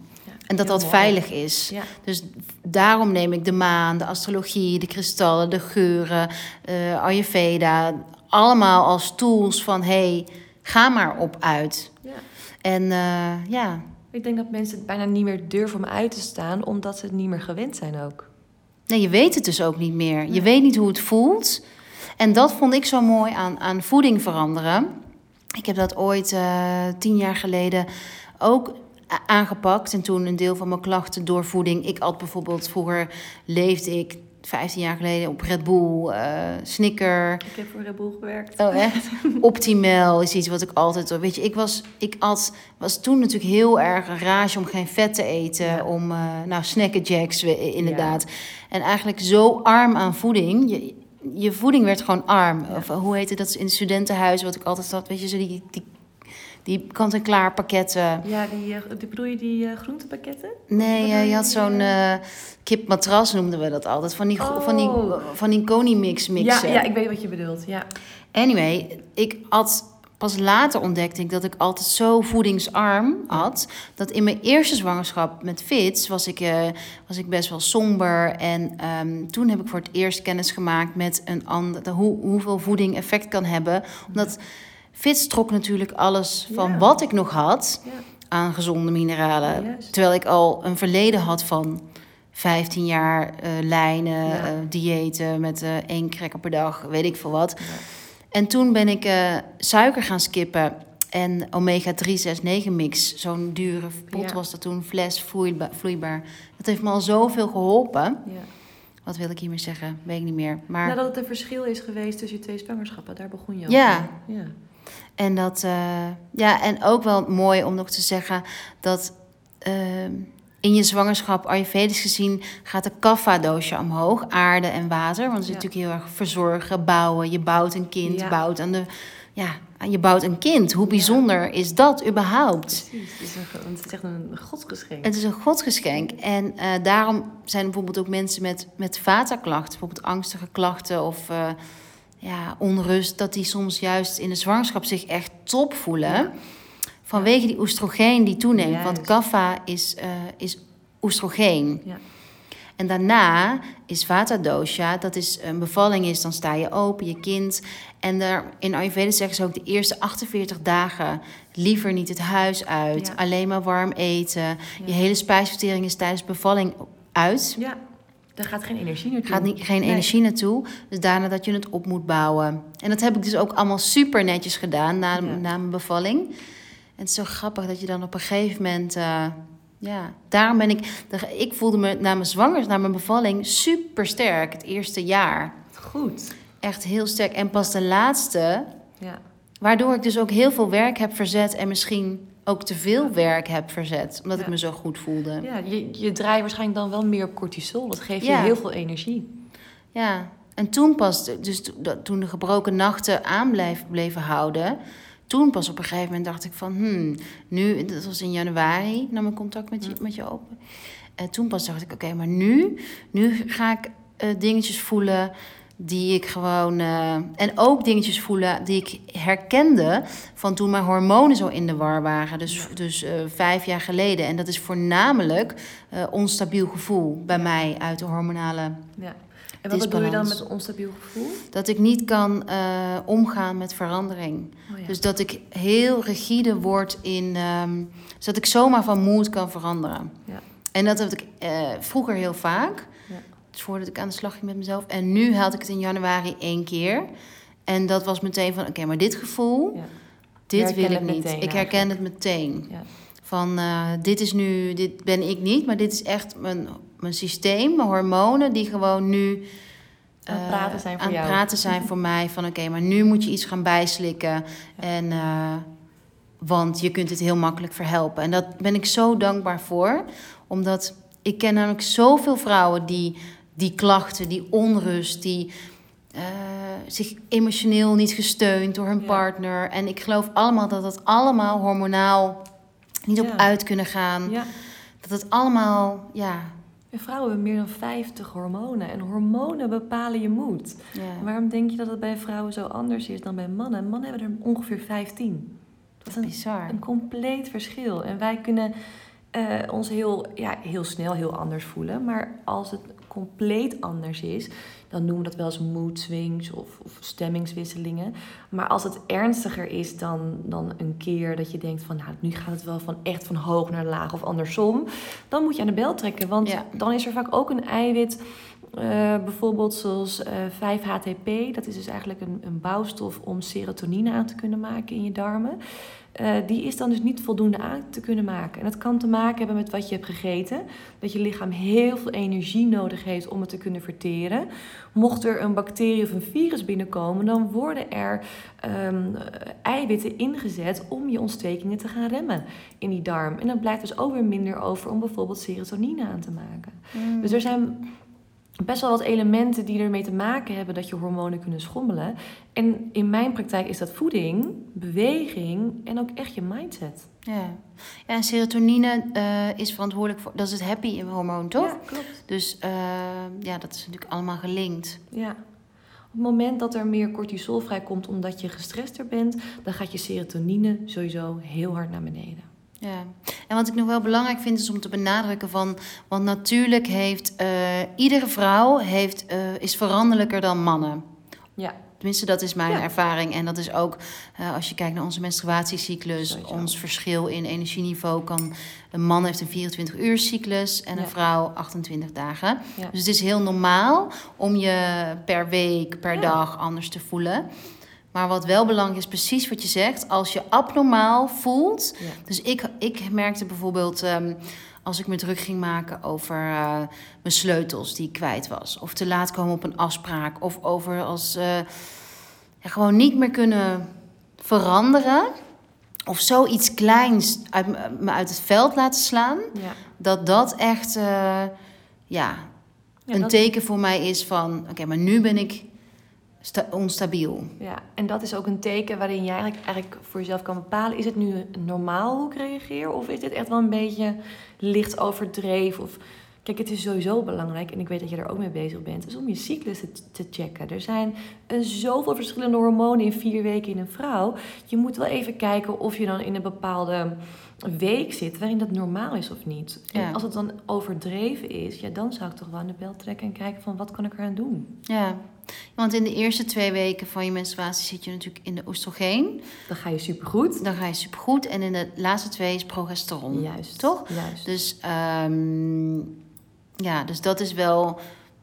En dat Heel dat mooi. veilig is. Ja. Dus daarom neem ik de maan, de astrologie, de kristallen, de geuren, Ayurveda. Allemaal als tools van, ga maar op uit. Ja. En Ik denk dat mensen het bijna niet meer durven om uit te staan, omdat ze het niet meer gewend zijn ook. nee, je weet het dus ook niet meer. Je Nee. weet niet hoe het voelt. En dat vond ik zo mooi aan voeding veranderen. Ik heb dat ooit 10 jaar geleden ook aangepakt. En toen een deel van mijn klachten door voeding. Ik at bijvoorbeeld, vroeger leefde ik 15 jaar geleden op Red Bull, Snicker. Ik heb voor Red Bull gewerkt. Oh, echt? Optimal is iets wat ik altijd... Weet je, ik was toen natuurlijk heel erg een rage om geen vet te eten. Ja. Om, snackerjacks inderdaad. En eigenlijk zo arm aan voeding. Je voeding werd gewoon arm. Ja. Of hoe heette dat in het studentenhuis, wat ik altijd had. Weet je, zo die kant-en-klaar pakketten. Ja, bedoel je die groentepakketten? Nee, je had zo'n kipmatras, noemden we dat altijd. Van die Conimix mixen. Ja, ik weet wat je bedoelt. Ja. Anyway, pas later ontdekte ik dat ik altijd zo voedingsarm had. Dat in mijn eerste zwangerschap met Fitz was ik best wel somber. En toen heb ik voor het eerst kennis gemaakt met hoeveel voeding effect kan hebben. Omdat Fitz trok natuurlijk alles van wat ik nog had aan gezonde mineralen. Ja, juist. Terwijl ik al een verleden had van 15 jaar lijnen, diëten met 1 cracker per dag, weet ik veel wat. Ja. En toen ben ik suiker gaan skippen en omega 369 mix. Zo'n dure pot was dat toen, fles, vloeibaar. Dat heeft me al zoveel geholpen. Ja. Wat wil ik hiermee zeggen? Weet ik niet meer. Maar Nou, dat het een verschil is geweest tussen je 2 zwangerschappen, daar begon je Ja. over. Ja. En dat, en ook wel mooi om nog te zeggen dat in je zwangerschap, Ayurvedisch gezien, gaat de kapha-dosha omhoog, aarde en water. Want het is natuurlijk heel erg verzorgen, bouwen. Je bouwt een kind, je bouwt een kind. Hoe bijzonder is dat überhaupt? Precies, het is echt een godsgeschenk. Het is een godsgeschenk. En daarom zijn bijvoorbeeld ook mensen met vata-klachten, bijvoorbeeld angstige klachten of onrust, dat die soms juist in de zwangerschap zich echt top voelen. Ja. Vanwege die oestrogeen die toeneemt. Juist. Want kapha is oestrogeen. Ja. En daarna is vata dosha, dat is een bevalling is, dan sta je open, je kind. En in Ayurveda zeggen ze ook de eerste 48 dagen liever niet het huis uit. Ja. Alleen maar warm eten. Ja. Je hele spijsvertering is tijdens bevalling uit. Ja, daar gaat geen energie naartoe. Gaat geen energie naartoe. Dus daarna dat je het op moet bouwen. En dat heb ik dus ook allemaal super netjes gedaan na mijn bevalling. En het is zo grappig dat je dan op een gegeven moment... daarom ben ik voelde me na mijn bevalling super sterk het eerste jaar. Goed. Echt heel sterk. En pas de laatste, Ja. waardoor ik dus ook heel veel werk heb verzet en misschien ook te veel werk heb verzet, omdat ik me zo goed voelde. Ja, je draait waarschijnlijk dan wel meer op cortisol. Dat geeft je heel veel energie. Ja, en toen pas, toen de gebroken nachten aan bleven houden, toen pas op een gegeven moment dacht ik van, nu, dat was in januari, na mijn contact met je open. En toen pas dacht ik, oké, maar nu ga ik dingetjes voelen die ik gewoon... en ook dingetjes voelen die ik herkende van toen mijn hormonen zo in de war waren. Dus 5 jaar geleden. En dat is voornamelijk onstabiel gevoel bij mij uit de hormonale Ja. En wat bedoel je dan met een onstabiel gevoel? dat ik niet kan omgaan met verandering. Oh ja. Dus dat ik heel rigide word in... zodat ik zomaar van moed kan veranderen. Ja. En dat had ik vroeger heel vaak. Ja. Dus voordat ik aan de slag ging met mezelf. En nu had ik het in januari 1 keer. En dat was meteen van, oké, maar dit gevoel, dit wil ik niet. Ik herken het meteen. Ja. Van, dit ben ik niet, maar dit is echt mijn systeem, mijn hormonen, die gewoon nu aan het praten zijn voor aan jou. het praten zijn voor mij. Van, oké, maar nu moet je iets gaan bijslikken. En, want je kunt het heel makkelijk verhelpen. En dat ben ik zo dankbaar voor. Omdat ik ken namelijk zoveel vrouwen die klachten, die onrust, die zich emotioneel niet gesteund door hun partner. En ik geloof allemaal dat het allemaal hormonaal niet op uit kunnen gaan. Ja. Dat het allemaal, En vrouwen hebben meer dan 50 hormonen. En hormonen bepalen je moed. Ja. Waarom denk je dat het bij vrouwen zo anders is dan bij mannen? Mannen hebben er ongeveer 15. Dat is bizar. een compleet verschil. En wij kunnen ons heel snel heel anders voelen. Maar als het compleet anders is, dan noemen we dat wel eens mood swings of stemmingswisselingen. Maar als het ernstiger is dan een keer dat je denkt van, nou, nu gaat het wel echt van hoog naar laag of andersom, dan moet je aan de bel trekken. Want dan is er vaak ook een eiwit, bijvoorbeeld zoals 5-HTP. Dat is dus eigenlijk een bouwstof om serotonine aan te kunnen maken in je darmen. Die is dan dus niet voldoende aan te kunnen maken. En dat kan te maken hebben met wat je hebt gegeten. Dat je lichaam heel veel energie nodig heeft om het te kunnen verteren. Mocht er een bacterie of een virus binnenkomen, dan worden er eiwitten ingezet om je ontstekingen te gaan remmen in die darm. En dan blijft dus ook weer minder over om bijvoorbeeld serotonine aan te maken. Dus er zijn best wel wat elementen die ermee te maken hebben dat je hormonen kunnen schommelen. En in mijn praktijk is dat voeding, beweging en ook echt je mindset. Ja, en serotonine is verantwoordelijk voor, dat is het happy hormoon, toch? Ja, klopt. Dus dat is natuurlijk allemaal gelinkt. Ja. Op het moment dat er meer cortisol vrijkomt omdat je gestrester bent, dan gaat je serotonine sowieso heel hard naar beneden. Ja, en wat ik nog wel belangrijk vind is om te benadrukken van, want natuurlijk heeft iedere vrouw is veranderlijker dan mannen. Ja. Tenminste, dat is mijn ervaring. En dat is ook, als je kijkt naar onze menstruatiecyclus, Sowieso. ons verschil in energieniveau een man heeft een 24-uur cyclus en een vrouw 28 dagen. Ja. Dus het is heel normaal om je per week, per dag anders te voelen. Maar wat wel belangrijk is, precies wat je zegt, als je abnormaal voelt. Ja. Dus ik merkte bijvoorbeeld, als ik me druk ging maken over mijn sleutels die ik kwijt was. Of te laat komen op een afspraak. Of over als gewoon niet meer kunnen veranderen. Of zoiets kleins uit het veld laten slaan. Ja. Dat echt een teken voor mij is van, oké, maar nu ben ik onstabiel. Ja, en dat is ook een teken waarin je eigenlijk voor jezelf kan bepalen, is het nu normaal hoe ik reageer? Of is dit echt wel een beetje licht overdreven? Of kijk, het is sowieso belangrijk, en ik weet dat je er ook mee bezig bent, is om je cyclus te checken. Er zijn zoveel verschillende hormonen in 4 weken in een vrouw. Je moet wel even kijken of je dan in een bepaalde week zit waarin dat normaal is of niet. Ja. En als het dan overdreven is, dan zou ik toch wel aan de bel trekken en kijken van, wat kan ik eraan doen? Ja. Want in de eerste 2 weken van je menstruatie zit je natuurlijk in de oestrogeen. Dan ga je supergoed. En in de laatste 2 is progesteron. Juist. Toch? Juist. Dus, dus dat is wel...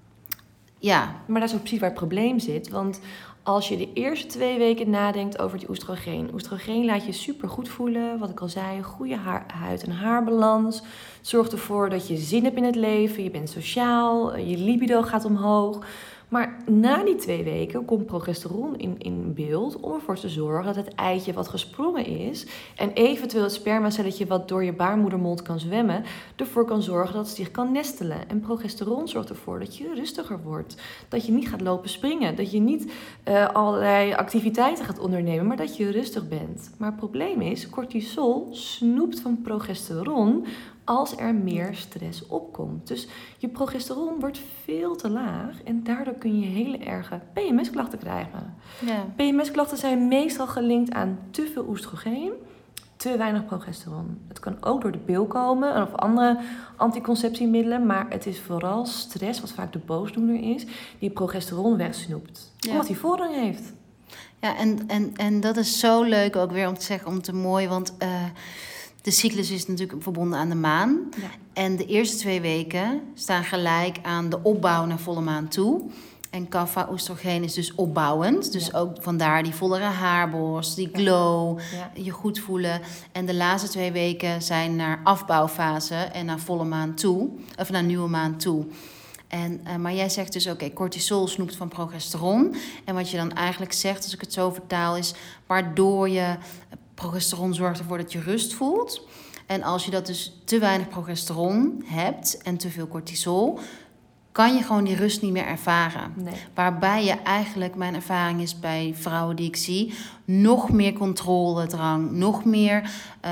Ja. Maar dat is ook precies waar het probleem zit. Want als je de eerste 2 weken nadenkt over die oestrogeen. Oestrogeen laat je supergoed voelen. Wat ik al zei, goede huid- en haarbalans. Het zorgt ervoor dat je zin hebt in het leven. Je bent sociaal. Je libido gaat omhoog. Maar na die 2 weken komt progesteron in beeld om ervoor te zorgen dat het eitje wat gesprongen is en eventueel het spermacelletje wat door je baarmoedermond kan zwemmen, ervoor kan zorgen dat het zich kan nestelen. En progesteron zorgt ervoor dat je rustiger wordt. Dat je niet gaat lopen springen. Dat je niet allerlei activiteiten gaat ondernemen, maar dat je rustig bent. Maar het probleem is, cortisol snoept van progesteron als er meer stress opkomt. Dus je progesteron wordt veel te laag en daardoor kun je hele erge PMS-klachten krijgen. Ja. PMS-klachten zijn meestal gelinkt aan te veel oestrogeen, te weinig progesteron. Het kan ook door de pil komen of andere anticonceptiemiddelen, maar het is vooral stress, wat vaak de boosdoener is, die progesteron wegsnoept. Ja. Omdat hij voorrang heeft. Ja, en dat is zo leuk ook weer om te zeggen, om te mooi, want de cyclus is natuurlijk verbonden aan de maan. Ja. En de eerste 2 weken staan gelijk aan de opbouw naar volle maan toe. En kapha-oestrogeen is dus opbouwend. Dus ook vandaar die vollere haarborst, die glow, je goed voelen. En de laatste 2 weken zijn naar afbouwfase en naar volle maan toe. Of naar nieuwe maan toe. Maar jij zegt dus, cortisol snoept van progesteron. En wat je dan eigenlijk zegt, als ik het zo vertaal, is waardoor je progesteron zorgt ervoor dat je rust voelt. En als je dat dus te weinig progesteron hebt en te veel cortisol, kan je gewoon die rust niet meer ervaren. Nee. Waarbij je eigenlijk, mijn ervaring is bij vrouwen die ik zie, nog meer controledrang, nog meer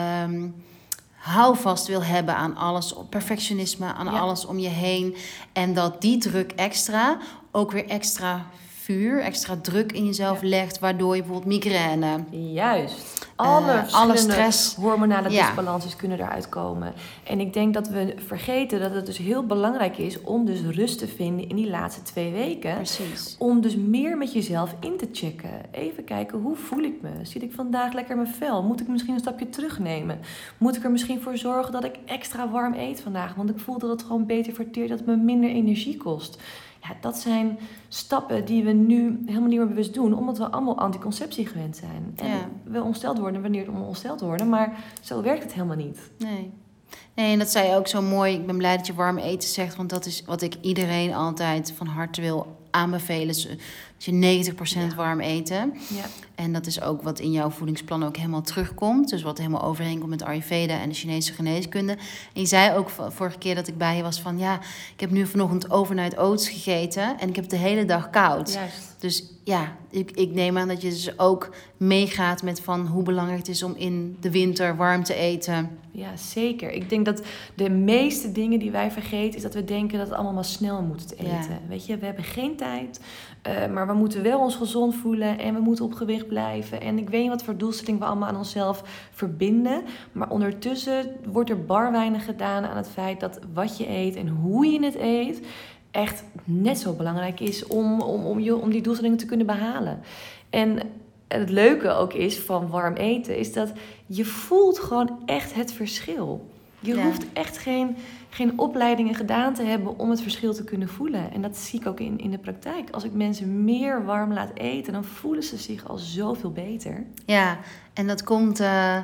houvast wil hebben aan alles, perfectionisme, aan alles om je heen. En dat die druk extra ook weer extra vuur, extra druk in jezelf legt, waardoor je bijvoorbeeld migraine. Juist. alle stress, hormonale disbalances kunnen eruit komen. En ik denk dat we vergeten dat het dus heel belangrijk is om dus rust te vinden in die laatste 2 weken. Precies. Om dus meer met jezelf in te checken. Even kijken, hoe voel ik me? Zit ik vandaag lekker in mijn vel? Moet ik misschien een stapje terugnemen? Moet ik er misschien voor zorgen dat ik extra warm eet vandaag? Want ik voel dat het gewoon beter verteert, dat het me minder energie kost. Ja, dat zijn stappen die we nu helemaal niet meer bewust doen, omdat we allemaal anticonceptie gewend zijn. En we ongesteld worden wanneer we ongesteld worden, maar zo werkt het helemaal niet. Nee, en dat zei je ook zo mooi. Ik ben blij dat je warm eten zegt, want dat is wat ik iedereen altijd van harte wil aanbevelen. Dus je 90% warm eten. Ja. En dat is ook wat in jouw voedingsplan ook helemaal terugkomt. Dus wat helemaal overeenkomt met Ayurveda en de Chinese geneeskunde. En je zei ook vorige keer dat ik bij je was van... ik heb nu vanochtend overnight oats gegeten en ik heb het de hele dag koud. Juist. Dus ik neem aan dat je dus ook meegaat met van hoe belangrijk het is om in de winter warm te eten. Ja, zeker. Ik denk dat de meeste dingen die wij vergeten is dat we denken dat het allemaal maar snel moet eten. Ja. Weet je, we hebben geen tijd, maar we moeten wel ons gezond voelen en we moeten op gewicht blijven. En ik weet niet wat voor doelstelling we allemaal aan onszelf verbinden. Maar ondertussen wordt er bar weinig gedaan aan het feit dat wat je eet en hoe je het eet echt net zo belangrijk is om die doelstellingen te kunnen behalen. En het leuke ook is van warm eten, is dat je voelt gewoon echt het verschil. Je hoeft echt geen opleidingen gedaan te hebben om het verschil te kunnen voelen. En dat zie ik ook in de praktijk. Als ik mensen meer warm laat eten, dan voelen ze zich al zoveel beter. Ja, en dat komt,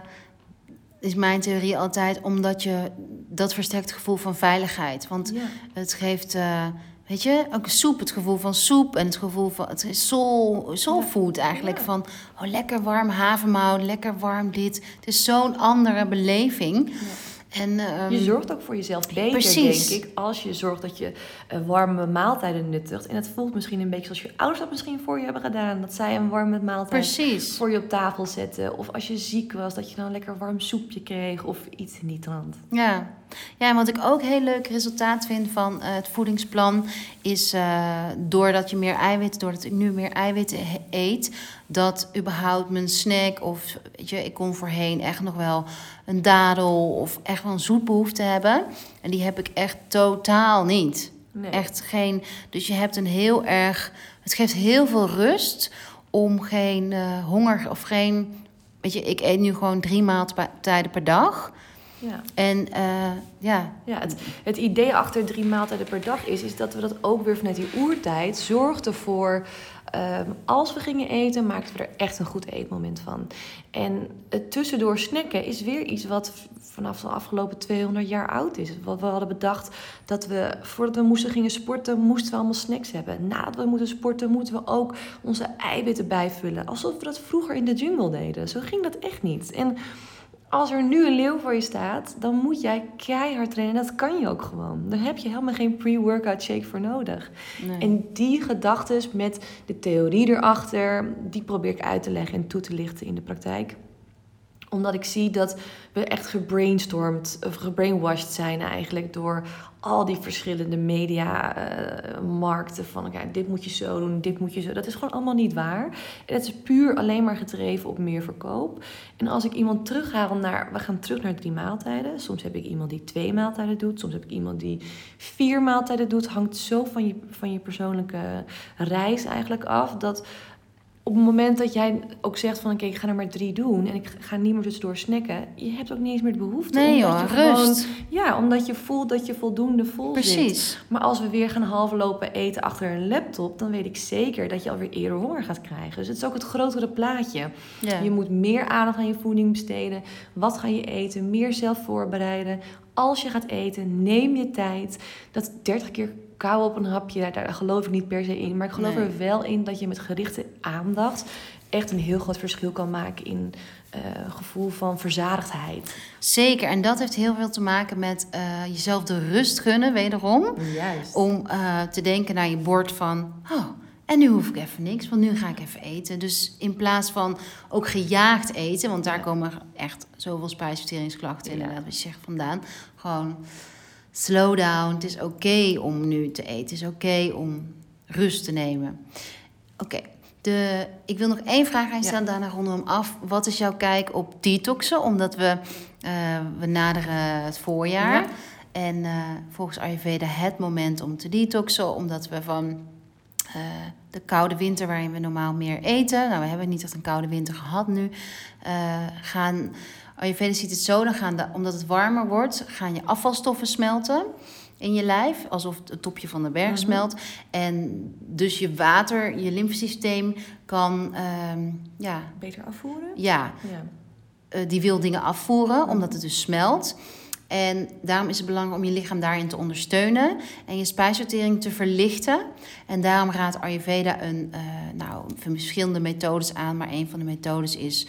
is mijn theorie altijd, omdat je dat versterkt het gevoel van veiligheid. Want het geeft... weet je, ook soep, het gevoel van soep en het gevoel van... Het is soul food eigenlijk. Ja. Van, lekker warm havermout, lekker warm dit. Het is zo'n andere beleving. Ja. En, je zorgt ook voor jezelf beter, denk ik, als je zorgt dat je warme maaltijden nuttigt. En het voelt misschien een beetje zoals je ouders dat misschien voor je hebben gedaan. Dat zij een warme maaltijd voor je op tafel zetten. Of als je ziek was, dat je dan een lekker warm soepje kreeg of iets in die trant. Ja, en wat ik ook heel leuk resultaat vind van het voedingsplan is doordat ik nu meer eiwitten eet, dat überhaupt mijn snack of weet je, ik kon voorheen echt nog wel een dadel of echt wel een zoetbehoefte hebben. En die heb ik echt totaal niet. Nee. Echt geen. Dus je hebt het geeft heel veel rust om geen honger of geen. Weet je, ik eet nu gewoon 3 maaltijden per dag. Ja. En het idee achter 3 maaltijden per dag is dat we dat ook weer vanuit die oertijd zorgden voor. Als we gingen eten, maakten we er echt een goed eetmoment van. En het tussendoor snacken is weer iets wat vanaf de afgelopen 200 jaar oud is. Wat we hadden bedacht dat we, voordat we gingen sporten, moesten we allemaal snacks hebben. Nadat we moeten sporten, moeten we ook onze eiwitten bijvullen. Alsof we dat vroeger in de jungle deden. Zo ging dat echt niet. En als er nu een leeuw voor je staat, dan moet jij keihard trainen. Dat kan je ook gewoon. Daar heb je helemaal geen pre-workout shake voor nodig. Nee. En die gedachtes met de theorie erachter, die probeer ik uit te leggen en toe te lichten in de praktijk. Omdat ik zie dat we echt gebrainwashed zijn eigenlijk door al die verschillende mediamarkten van dit moet je zo doen, dit moet je zo. Dat is gewoon allemaal niet waar. En het is puur alleen maar gedreven op meer verkoop. En als ik iemand terughaal we gaan terug naar 3 maaltijden. Soms heb ik iemand die 2 maaltijden doet. Soms heb ik iemand die 4 maaltijden doet. Hangt zo van je persoonlijke reis eigenlijk af, dat op het moment dat jij ook zegt van ik ga er maar 3 doen en ik ga niet meer tussendoor snacken, je hebt ook niet eens meer de behoefte. Nee joh, rust. Omdat je voelt dat je voldoende vol zit. Maar als we weer gaan halve lopen eten achter een laptop, dan weet ik zeker dat je alweer eerder honger gaat krijgen. Dus het is ook het grotere plaatje. Ja. Je moet meer aandacht aan je voeding besteden. Wat ga je eten? Meer zelf voorbereiden. Als je gaat eten, neem je tijd. Dat 30 keer kauwen op een hapje, daar geloof ik niet per se in. Maar ik geloof er wel in dat je met gerichte aandacht echt een heel groot verschil kan maken in gevoel van verzadigdheid. Zeker, en dat heeft heel veel te maken met jezelf de rust gunnen, wederom. Juist. Om te denken naar je bord van, en nu hoef ik even niks, want nu ga ik even eten. Dus in plaats van ook gejaagd eten, want daar komen echt zoveel spijsverteringsklachten inderdaad, wat je zegt, vandaan. Gewoon slow down, het is oké om nu te eten. Het is oké om rust te nemen. Oké, Ik wil nog 1 vraag aan je stellen, daarna ronden we hem af. Wat is jouw kijk op detoxen? Omdat we naderen het voorjaar. Ja. En volgens Ayurveda het moment om te detoxen. Omdat we van de koude winter waarin we normaal meer eten. Nou, we hebben niet echt een koude winter gehad nu. Ayurveda ziet het zo, omdat het warmer wordt, gaan je afvalstoffen smelten in je lijf, alsof het topje van de berg smelt. En dus je lymfesysteem kan beter afvoeren? Ja. Die wil dingen afvoeren, omdat het dus smelt. En daarom is het belangrijk om je lichaam daarin te ondersteunen en je spijsvertering te verlichten. En daarom raadt Ayurveda verschillende methodes aan, maar een van de methodes is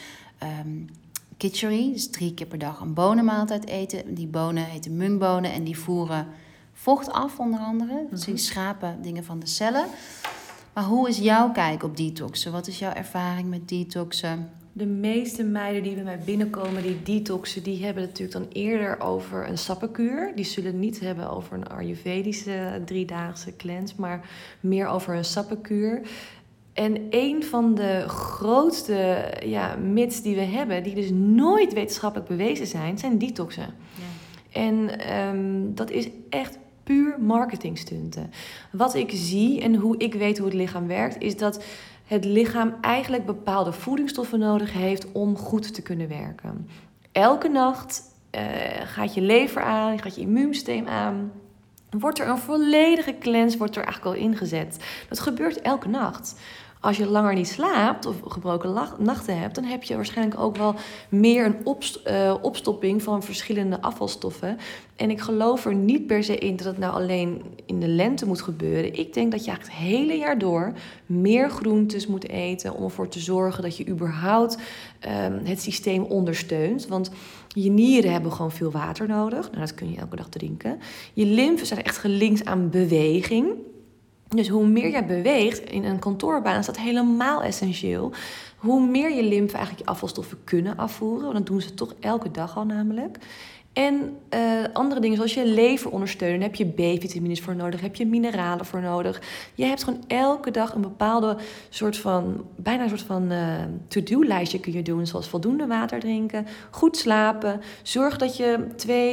khichdi, dus 3 keer per dag een bonenmaaltijd eten. Die bonen heten mungbonen en die voeren vocht af, onder andere. Dus die schrapen dingen van de cellen. Maar hoe is jouw kijk op detoxen? Wat is jouw ervaring met detoxen? De meeste meiden die bij mij binnenkomen, die detoxen, die hebben het natuurlijk dan eerder over een sappenkuur. Die zullen het niet hebben over een Ayurvedische 3-daagse cleanse, maar meer over een sappenkuur. En een van de grootste myths die we hebben, die dus nooit wetenschappelijk bewezen zijn detoxen. Ja. En dat is echt puur marketingstunten. Wat ik zie en hoe ik weet hoe het lichaam werkt, is dat het lichaam eigenlijk bepaalde voedingsstoffen nodig heeft om goed te kunnen werken. Elke nacht gaat je lever aan, gaat je immuunsysteem aan. Wordt er een volledige cleanse, wordt er eigenlijk al ingezet. Dat gebeurt elke nacht. Als je langer niet slaapt of gebroken nachten hebt, dan heb je waarschijnlijk ook wel meer een opstopping van verschillende afvalstoffen. En ik geloof er niet per se in dat het nou alleen in de lente moet gebeuren. Ik denk dat je eigenlijk het hele jaar door meer groentes moet eten om ervoor te zorgen dat je überhaupt het systeem ondersteunt. Want je nieren hebben gewoon veel water nodig. Nou, dat kun je elke dag drinken. Je lymfen zijn echt gelinkt aan beweging. Dus hoe meer jij beweegt in een kantoorbaan is dat helemaal essentieel. Hoe meer je lymfe eigenlijk je afvalstoffen kunnen afvoeren. Want dat doen ze toch elke dag al namelijk. En andere dingen zoals je lever ondersteunen. Daar heb je B-vitamines voor nodig. Heb je mineralen voor nodig. Je hebt gewoon elke dag een bepaalde bijna een soort van to-do-lijstje kun je doen. Zoals voldoende water drinken. Goed slapen. Zorg dat je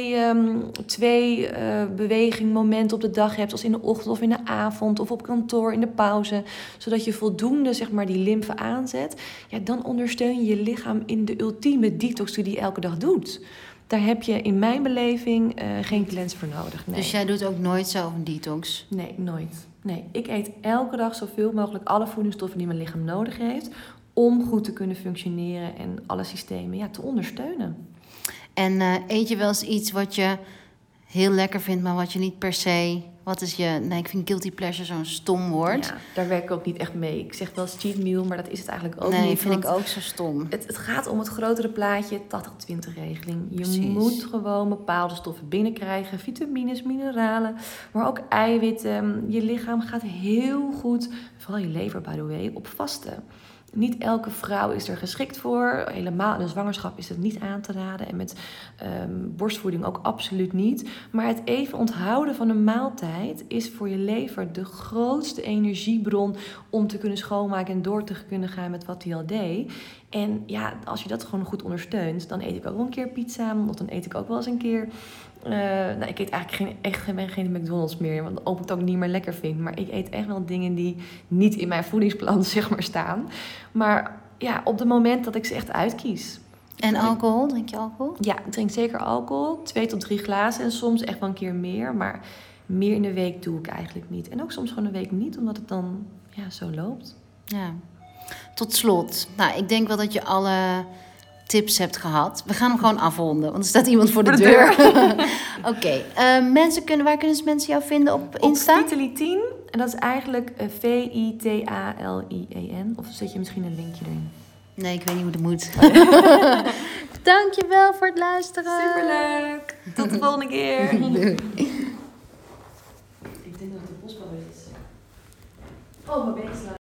twee bewegingmomenten op de dag hebt. Zoals in de ochtend of in de avond. Of op kantoor in de pauze. Zodat je voldoende die lymfe aanzet. Ja, dan ondersteun je je lichaam in de ultieme detox die je elke dag doet. Daar heb je in mijn beleving geen cleanse voor nodig. Nee. Dus jij doet ook nooit zelf een detox? Nee, nooit. Nee, ik eet elke dag zoveel mogelijk alle voedingsstoffen die mijn lichaam nodig heeft om goed te kunnen functioneren en alle systemen te ondersteunen. En eet je wel eens iets wat je heel lekker vindt, maar wat je niet per se... ik vind guilty pleasure zo'n stom woord. Ja, daar werk ik ook niet echt mee. Ik zeg wel cheat meal, maar dat is het eigenlijk ook niet. Nee, vind ik ook zo stom. Het gaat om het grotere plaatje, 80-20 regeling. Je moet gewoon bepaalde stoffen binnenkrijgen. Vitamines, mineralen, maar ook eiwitten. Je lichaam gaat heel goed, vooral je lever by the way, op vasten. Niet elke vrouw is er geschikt voor. Helemaal in een zwangerschap is het niet aan te raden. En met borstvoeding ook absoluut niet. Maar het even onthouden van een maaltijd is voor je lever de grootste energiebron om te kunnen schoonmaken en door te kunnen gaan met wat hij al deed. En ja, als je dat gewoon goed ondersteunt, dan eet ik ook wel een keer pizza. Of dan eet ik ook wel eens een keer... ik eet eigenlijk geen McDonald's meer, want ik het ook niet meer lekker vind. Maar ik eet echt wel dingen die niet in mijn voedingsplan staan. Maar ja, op het moment dat ik ze echt uitkies. En alcohol? Drink je alcohol? Ja, ik drink zeker alcohol. 2 tot 3 glazen en soms echt wel een keer meer. Maar meer in de week doe ik eigenlijk niet. En ook soms gewoon een week niet, omdat het dan zo loopt. Ja. Tot slot. Nou, ik denk wel dat je alle tips hebt gehad. We gaan hem gewoon afronden, want er staat iemand voor de deur. Oké. Waar kunnen mensen jou vinden op Insta? Op Vitaly 10. En dat is eigenlijk VITALIEN. Of zet je misschien een linkje erin? Nee, ik weet niet hoe dat moet. Dankjewel voor het luisteren. Superleuk. Tot de volgende keer. Doei. Ik denk dat het de bosbouw is. Oh, mijn been slaat.